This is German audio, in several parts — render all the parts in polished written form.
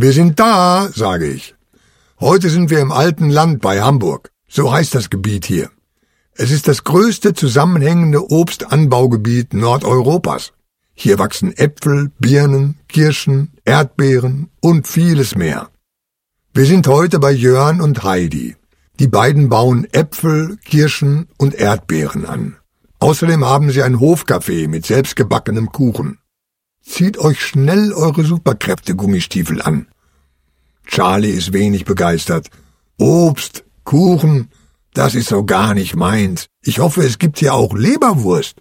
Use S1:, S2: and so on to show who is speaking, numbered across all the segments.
S1: Wir sind da, sage ich. Heute sind wir im alten Land bei Hamburg. So heißt das Gebiet hier. Es ist das größte zusammenhängende Obstanbaugebiet Nordeuropas. Hier wachsen Äpfel, Birnen, Kirschen, Erdbeeren und vieles mehr. Wir sind heute bei Jörn und Heidi. Die beiden bauen Äpfel, Kirschen und Erdbeeren an. Außerdem haben sie ein Hofcafé mit selbstgebackenem Kuchen. Zieht euch schnell eure Superkräfte-Gummistiefel an. Charlie ist wenig begeistert. Obst, Kuchen, das ist so gar nicht meins. Ich hoffe, es gibt hier auch Leberwurst.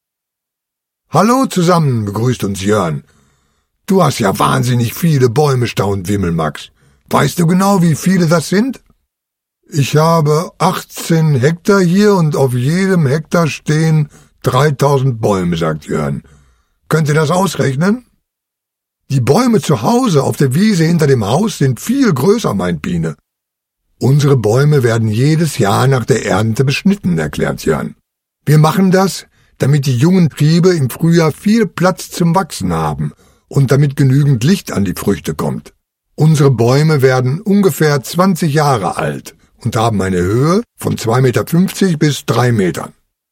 S1: Hallo zusammen, begrüßt uns Jörn. Du hast ja wahnsinnig viele Bäume, staunt Wimmelmax. Weißt du genau, wie viele das sind? Ich habe 18 Hektar hier und auf jedem Hektar stehen 3000 Bäume, sagt Jörn. Könnt ihr das ausrechnen? Die Bäume zu Hause auf der Wiese hinter dem Haus sind viel größer, meint Biene. Unsere Bäume werden jedes Jahr nach der Ernte beschnitten, erklärt Jörn. Wir machen das, damit die jungen Triebe im Frühjahr viel Platz zum Wachsen haben und damit genügend Licht an die Früchte kommt. Unsere Bäume werden ungefähr 20 Jahre alt und haben eine Höhe von 2,50 Meter bis 3 Metern.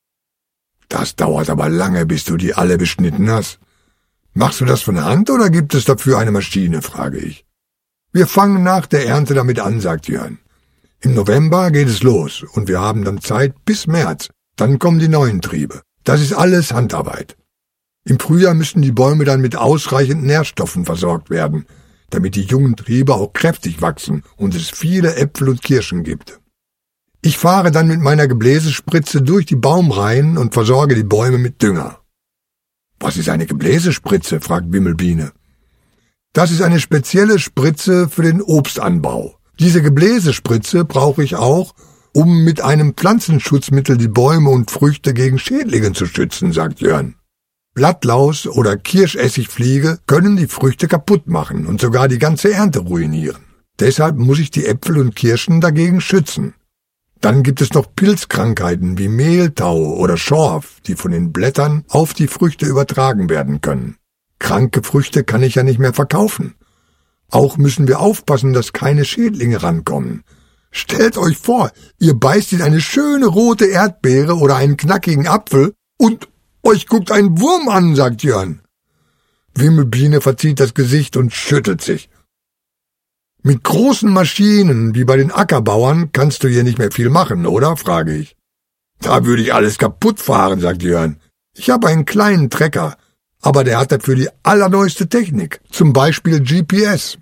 S1: Das dauert aber lange, bis du die alle beschnitten hast. Machst du das von Hand oder gibt es dafür eine Maschine, frage ich. Wir fangen nach der Ernte damit an, sagt Jörn. Im November geht es los und wir haben dann Zeit bis März. Dann kommen die neuen Triebe. Das ist alles Handarbeit. Im Frühjahr müssen die Bäume dann mit ausreichend Nährstoffen versorgt werden, damit die jungen Triebe auch kräftig wachsen und es viele Äpfel und Kirschen gibt. Ich fahre dann mit meiner Gebläsespritze durch die Baumreihen und versorge die Bäume mit Dünger. Was ist eine Gebläsespritze? Fragt Wimmelbiene. Das ist eine spezielle Spritze für den Obstanbau. Diese Gebläsespritze brauche ich auch, um mit einem Pflanzenschutzmittel die Bäume und Früchte gegen Schädlinge zu schützen, sagt Jörn. Blattlaus oder Kirschessigfliege können die Früchte kaputt machen und sogar die ganze Ernte ruinieren. Deshalb muss ich die Äpfel und Kirschen dagegen schützen. Dann gibt es noch Pilzkrankheiten wie Mehltau oder Schorf, die von den Blättern auf die Früchte übertragen werden können. Kranke Früchte kann ich ja nicht mehr verkaufen. Auch müssen wir aufpassen, dass keine Schädlinge rankommen. Stellt euch vor, ihr beißt in eine schöne rote Erdbeere oder einen knackigen Apfel und euch guckt ein Wurm an, sagt Jörn. Wimmelbiene verzieht das Gesicht und schüttelt sich. Mit großen Maschinen, wie bei den Ackerbauern, kannst du hier nicht mehr viel machen, oder? Frage ich. Da würde ich alles kaputt fahren, sagt Jörn. Ich habe einen kleinen Trecker, aber der hat dafür die allerneueste Technik, zum Beispiel GPS.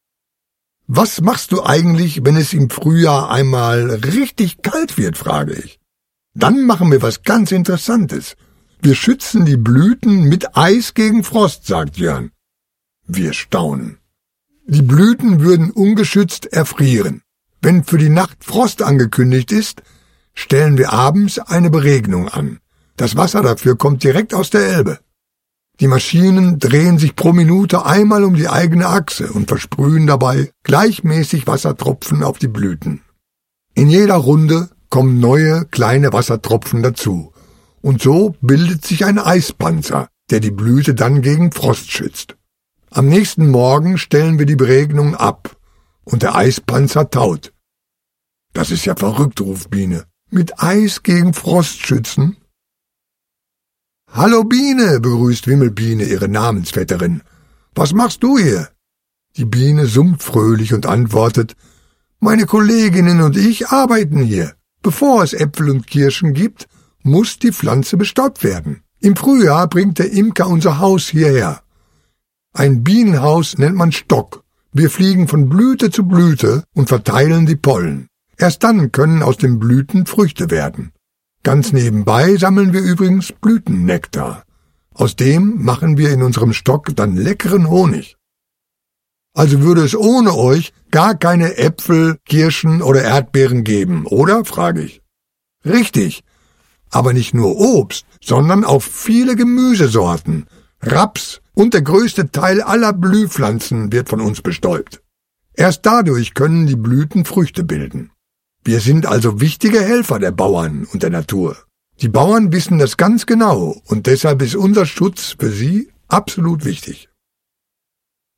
S1: Was machst du eigentlich, wenn es im Frühjahr einmal richtig kalt wird, frage ich. Dann machen wir was ganz Interessantes. Wir schützen die Blüten mit Eis gegen Frost, sagt Jörn. Wir staunen. Die Blüten würden ungeschützt erfrieren. Wenn für die Nacht Frost angekündigt ist, stellen wir abends eine Beregnung an. Das Wasser dafür kommt direkt aus der Elbe. Die Maschinen drehen sich pro Minute einmal um die eigene Achse und versprühen dabei gleichmäßig Wassertropfen auf die Blüten. In jeder Runde kommen neue kleine Wassertropfen dazu. Und so bildet sich ein Eispanzer, der die Blüte dann gegen Frost schützt. Am nächsten Morgen stellen wir die Beregnung ab und der Eispanzer taut. Das ist ja verrückt, ruft Biene. Mit Eis gegen Frost schützen? Hallo Biene, begrüßt Wimmelbiene ihre Namensvetterin. Was machst du hier? Die Biene summt fröhlich und antwortet, meine Kolleginnen und ich arbeiten hier. Bevor es Äpfel und Kirschen gibt, muss die Pflanze bestäubt werden. Im Frühjahr bringt der Imker unser Haus hierher. Ein Bienenhaus nennt man Stock. Wir fliegen von Blüte zu Blüte und verteilen die Pollen. Erst dann können aus den Blüten Früchte werden. Ganz nebenbei sammeln wir übrigens Blütennektar. Aus dem machen wir in unserem Stock dann leckeren Honig. Also würde es ohne euch gar keine Äpfel, Kirschen oder Erdbeeren geben, oder? Frage ich. Richtig, aber nicht nur Obst, sondern auch viele Gemüsesorten, Raps und der größte Teil aller Blühpflanzen wird von uns bestäubt. Erst dadurch können die Blüten Früchte bilden. Wir sind also wichtige Helfer der Bauern und der Natur. Die Bauern wissen das ganz genau und deshalb ist unser Schutz für sie absolut wichtig.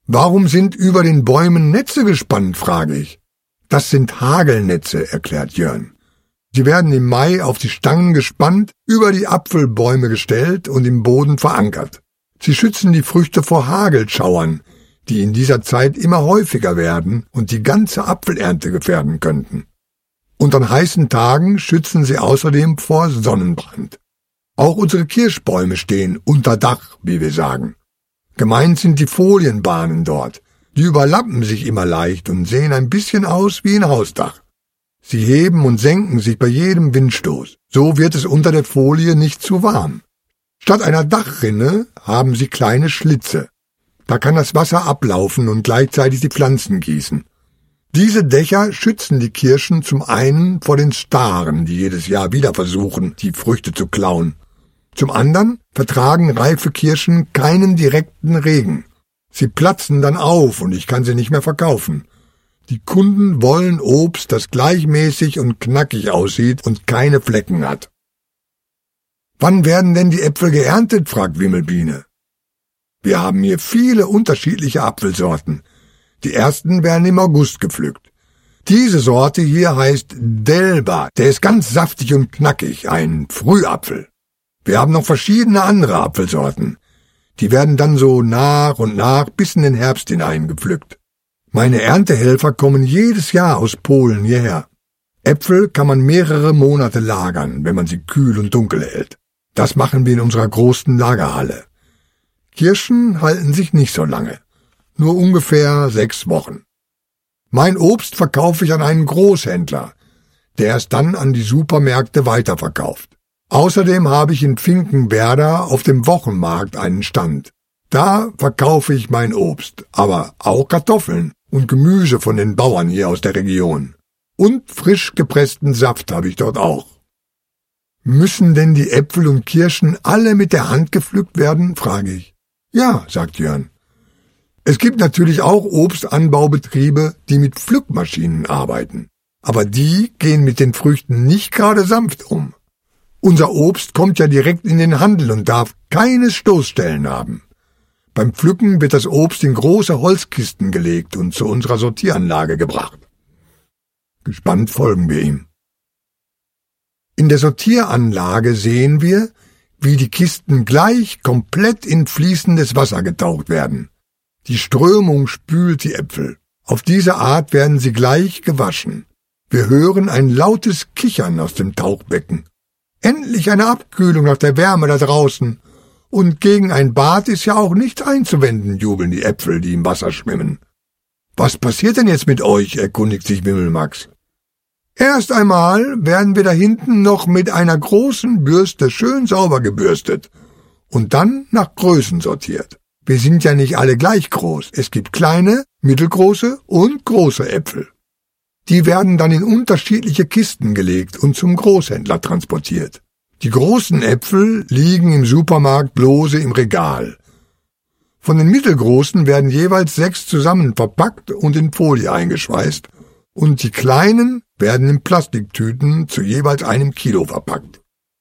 S1: Warum sind über den Bäumen Netze gespannt, frage ich. Das sind Hagelnetze, erklärt Jörn. Sie werden im Mai auf die Stangen gespannt, über die Apfelbäume gestellt und im Boden verankert. Sie schützen die Früchte vor Hagelschauern, die in dieser Zeit immer häufiger werden und die ganze Apfelernte gefährden könnten. Und an heißen Tagen schützen sie außerdem vor Sonnenbrand. Auch unsere Kirschbäume stehen unter Dach, wie wir sagen. Gemeint sind die Folienbahnen dort. Die überlappen sich immer leicht und sehen ein bisschen aus wie ein Hausdach. Sie heben und senken sich bei jedem Windstoß. So wird es unter der Folie nicht zu warm. Statt einer Dachrinne haben sie kleine Schlitze. Da kann das Wasser ablaufen und gleichzeitig die Pflanzen gießen. Diese Dächer schützen die Kirschen zum einen vor den Staren, die jedes Jahr wieder versuchen, die Früchte zu klauen. Zum anderen vertragen reife Kirschen keinen direkten Regen. Sie platzen dann auf und ich kann sie nicht mehr verkaufen. Die Kunden wollen Obst, das gleichmäßig und knackig aussieht und keine Flecken hat. »Wann werden denn die Äpfel geerntet?« fragt Wimmelbiene. »Wir haben hier viele unterschiedliche Apfelsorten. Die ersten werden im August gepflückt. Diese Sorte hier heißt Delba. Der ist ganz saftig und knackig, ein Frühapfel. Wir haben noch verschiedene andere Apfelsorten. Die werden dann so nach und nach bis in den Herbst hinein gepflückt. Meine Erntehelfer kommen jedes Jahr aus Polen hierher. Äpfel kann man mehrere Monate lagern, wenn man sie kühl und dunkel hält. Das machen wir in unserer großen Lagerhalle. Kirschen halten sich nicht so lange, nur ungefähr 6 Wochen. Mein Obst verkaufe ich an einen Großhändler, der es dann an die Supermärkte weiterverkauft. Außerdem habe ich in Finkenwerder auf dem Wochenmarkt einen Stand. Da verkaufe ich mein Obst, aber auch Kartoffeln und Gemüse von den Bauern hier aus der Region. Und frisch gepressten Saft habe ich dort auch. Müssen denn die Äpfel und Kirschen alle mit der Hand gepflückt werden, frage ich. Ja, sagt Jörn. Es gibt natürlich auch Obstanbaubetriebe, die mit Pflückmaschinen arbeiten. Aber die gehen mit den Früchten nicht gerade sanft um. Unser Obst kommt ja direkt in den Handel und darf keine Stoßstellen haben. Beim Pflücken wird das Obst in große Holzkisten gelegt und zu unserer Sortieranlage gebracht. Gespannt folgen wir ihm. In der Sortieranlage sehen wir, wie die Kisten gleich komplett in fließendes Wasser getaucht werden. Die Strömung spült die Äpfel. Auf diese Art werden sie gleich gewaschen. Wir hören ein lautes Kichern aus dem Tauchbecken. Endlich eine Abkühlung nach der Wärme da draußen. Und gegen ein Bad ist ja auch nichts einzuwenden, jubeln die Äpfel, die im Wasser schwimmen. Was passiert denn jetzt mit euch, erkundigt sich Wimmelmax. Erst einmal werden wir da hinten noch mit einer großen Bürste schön sauber gebürstet und dann nach Größen sortiert. Wir sind ja nicht alle gleich groß. Es gibt kleine, mittelgroße und große Äpfel. Die werden dann in unterschiedliche Kisten gelegt und zum Großhändler transportiert. Die großen Äpfel liegen im Supermarkt lose im Regal. Von den mittelgroßen werden jeweils 6 zusammen verpackt und in Folie eingeschweißt und die kleinen werden in Plastiktüten zu jeweils 1 Kilo verpackt.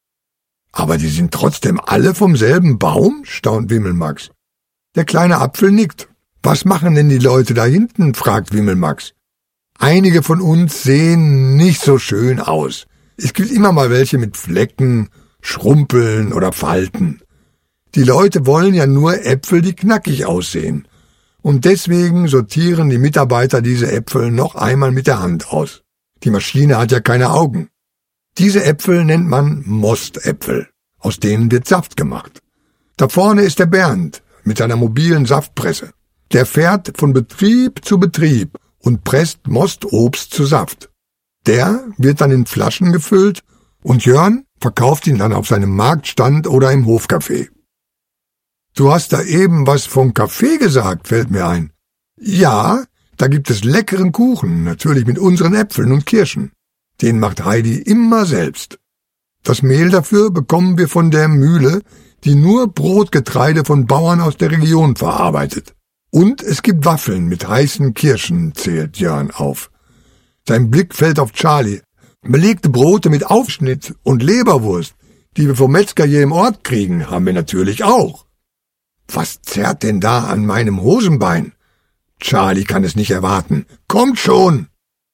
S1: Aber die sind trotzdem alle vom selben Baum, staunt Wimmelmax. Der kleine Apfel nickt. Was machen denn die Leute da hinten, fragt Wimmelmax. Einige von uns sehen nicht so schön aus. Es gibt immer mal welche mit Flecken, Schrumpeln oder Falten. Die Leute wollen ja nur Äpfel, die knackig aussehen. Und deswegen sortieren die Mitarbeiter diese Äpfel noch einmal mit der Hand aus. Die Maschine hat ja keine Augen. Diese Äpfel nennt man Mostäpfel. Aus denen wird Saft gemacht. Da vorne ist der Bernd mit seiner mobilen Saftpresse. Der fährt von Betrieb zu Betrieb und presst Mostobst zu Saft. Der wird dann in Flaschen gefüllt und Jörn verkauft ihn dann auf seinem Marktstand oder im Hofcafé. Du hast da eben was vom Kaffee gesagt, fällt mir ein. Ja, da gibt es leckeren Kuchen, natürlich mit unseren Äpfeln und Kirschen. Den macht Heidi immer selbst. Das Mehl dafür bekommen wir von der Mühle, die nur Brotgetreide von Bauern aus der Region verarbeitet. Und es gibt Waffeln mit heißen Kirschen, zählt Jörn auf. Sein Blick fällt auf Charlie. Belegte Brote mit Aufschnitt und Leberwurst, die wir vom Metzger hier im Ort kriegen, haben wir natürlich auch. Was zerrt denn da an meinem Hosenbein? Charlie kann es nicht erwarten. Kommt schon!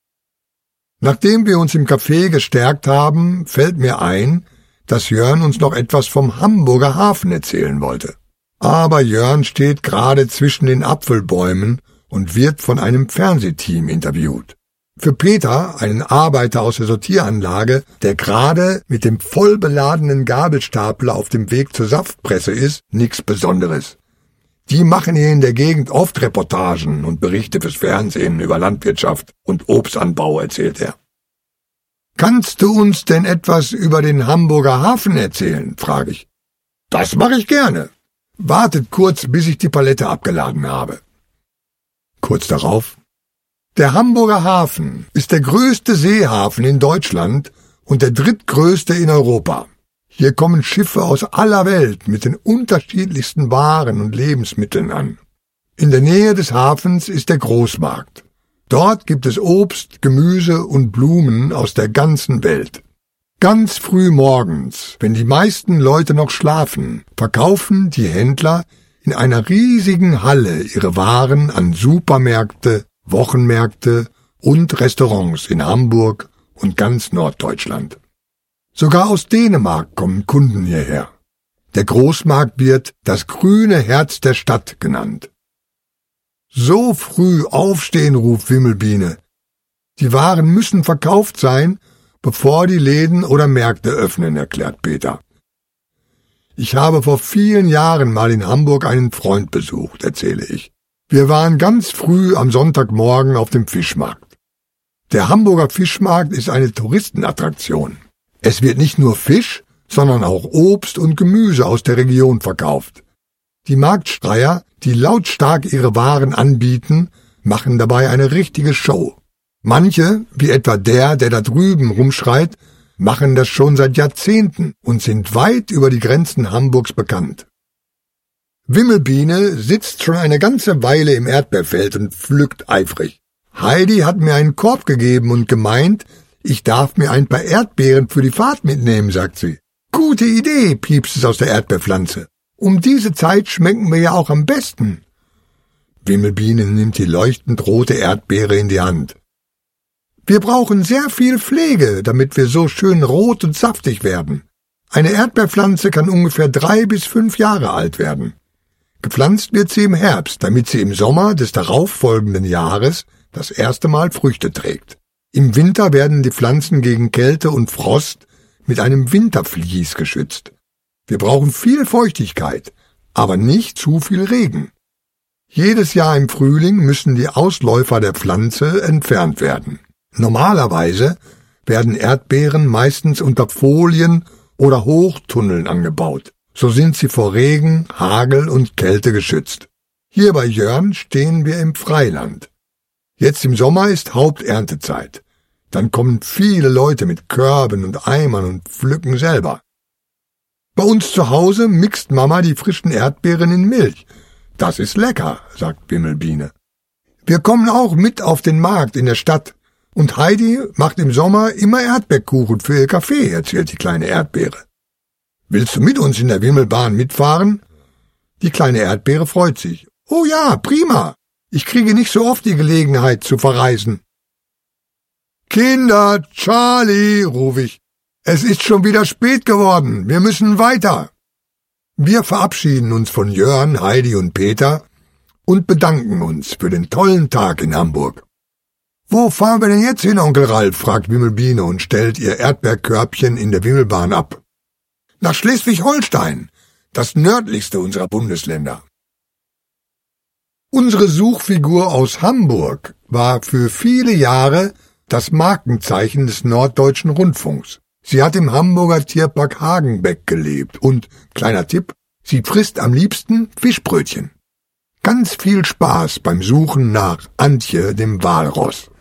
S1: Nachdem wir uns im Café gestärkt haben, fällt mir ein, dass Jörn uns noch etwas vom Hamburger Hafen erzählen wollte. Aber Jörn steht gerade zwischen den Apfelbäumen und wird von einem Fernsehteam interviewt. Für Peter, einen Arbeiter aus der Sortieranlage, der gerade mit dem voll beladenen Gabelstapler auf dem Weg zur Saftpresse ist, nichts Besonderes. Die machen hier in der Gegend oft Reportagen und Berichte fürs Fernsehen über Landwirtschaft und Obstanbau, erzählt er. Kannst du uns denn etwas über den Hamburger Hafen erzählen, frage ich. Das mache ich gerne. Wartet kurz, bis ich die Palette abgeladen habe. Kurz darauf: Der Hamburger Hafen ist der größte Seehafen in Deutschland und der drittgrößte in Europa. Hier kommen Schiffe aus aller Welt mit den unterschiedlichsten Waren und Lebensmitteln an. In der Nähe des Hafens ist der Großmarkt. Dort gibt es Obst, Gemüse und Blumen aus der ganzen Welt. Ganz früh morgens, wenn die meisten Leute noch schlafen, verkaufen die Händler in einer riesigen Halle ihre Waren an Supermärkte, Wochenmärkte und Restaurants in Hamburg und ganz Norddeutschland. Sogar aus Dänemark kommen Kunden hierher. Der Großmarkt wird das grüne Herz der Stadt genannt. So früh aufstehen, ruft Wimmelbiene. Die Waren müssen verkauft sein, bevor die Läden oder Märkte öffnen, erklärt Peter. Ich habe vor vielen Jahren mal in Hamburg einen Freund besucht, erzähle ich. Wir waren ganz früh am Sonntagmorgen auf dem Fischmarkt. Der Hamburger Fischmarkt ist eine Touristenattraktion. Es wird nicht nur Fisch, sondern auch Obst und Gemüse aus der Region verkauft. Die Marktschreier, die lautstark ihre Waren anbieten, machen dabei eine richtige Show. Manche, wie etwa der da drüben rumschreit, machen das schon seit Jahrzehnten und sind weit über die Grenzen Hamburgs bekannt. Wimmelbiene sitzt schon eine ganze Weile im Erdbeerfeld und pflückt eifrig. Heidi hat mir einen Korb gegeben und gemeint, ich darf mir ein paar Erdbeeren für die Fahrt mitnehmen, sagt sie. Gute Idee, piepst es aus der Erdbeerpflanze. Um diese Zeit schmecken wir ja auch am besten. Wimmelbiene nimmt die leuchtend rote Erdbeere in die Hand. Wir brauchen sehr viel Pflege, damit wir so schön rot und saftig werden. Eine Erdbeerpflanze kann ungefähr 3 bis 5 Jahre alt werden. Gepflanzt wird sie im Herbst, damit sie im Sommer des darauffolgenden Jahres das erste Mal Früchte trägt. Im Winter werden die Pflanzen gegen Kälte und Frost mit einem Wintervlies geschützt. Wir brauchen viel Feuchtigkeit, aber nicht zu viel Regen. Jedes Jahr im Frühling müssen die Ausläufer der Pflanze entfernt werden. Normalerweise werden Erdbeeren meistens unter Folien oder Hochtunneln angebaut. So sind sie vor Regen, Hagel und Kälte geschützt. Hier bei Jörn stehen wir im Freiland. Jetzt im Sommer ist Haupterntezeit. Dann kommen viele Leute mit Körben und Eimern und pflücken selber. Bei uns zu Hause mixt Mama die frischen Erdbeeren in Milch. Das ist lecker, sagt Wimmelbiene. Wir kommen auch mit auf den Markt in der Stadt. Und Heidi macht im Sommer immer Erdbeerkuchen für ihr Kaffee, erzählt die kleine Erdbeere. Willst du mit uns in der Wimmelbahn mitfahren? Die kleine Erdbeere freut sich. Oh ja, prima. Ich kriege nicht so oft die Gelegenheit zu verreisen. Kinder, Charlie, rufe ich. Es ist schon wieder spät geworden. Wir müssen weiter. Wir verabschieden uns von Jörn, Heidi und Peter und bedanken uns für den tollen Tag in Hamburg. Wo fahren wir denn jetzt hin, Onkel Ralf? Fragt Wimmelbiene und stellt ihr Erdbeerkörbchen in der Wimmelbahn ab. Nach Schleswig-Holstein, das nördlichste unserer Bundesländer. Unsere Suchfigur aus Hamburg war für viele Jahre das Markenzeichen des Norddeutschen Rundfunks. Sie hat im Hamburger Tierpark Hagenbeck gelebt und, kleiner Tipp, sie frisst am liebsten Fischbrötchen. Ganz viel Spaß beim Suchen nach Antje, dem Walross.